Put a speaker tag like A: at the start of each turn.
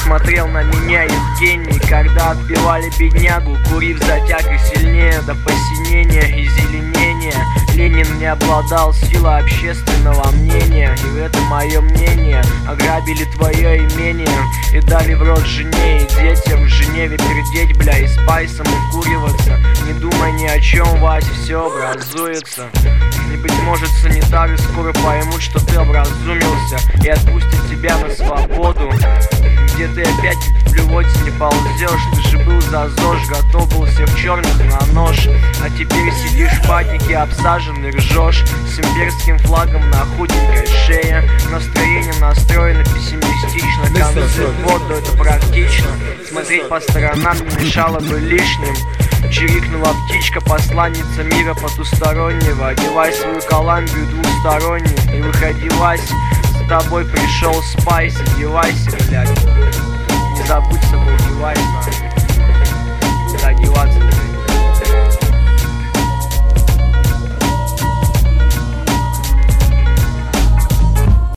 A: смотрел на меня Евгений, когда отбивали беднягу, курив затягой сильнее до посинения и зеленения. Ленин не обладал силой общественного мнения, и это мое мнение. Ограбили твое имение и дали в рот жене и детям. В Женеве пердеть, бля, и спайсом укуриваться. Не думай ни о чем, Вась, все образуется. И, быть может, санитары скоро поймут, что ты образумился, и отпустят тебя на свободу, где ты опять в блювоте не ползешь. Ты же был за ЗОЖ, готов был всех черных на нож, а теперь сидишь в патике, обсаженный, ржешь с имперским флагом на худенькой шее. Настроение настроено пессимистично, концы в воду, это практично. Смотреть по сторонам не мешало бы лишним. Чирикнула птичка, посланница мира потустороннего. Одевай свою Колумбию двустороннюю и выходи, Вась. За тобой пришел Спайс, одевайся, блядь.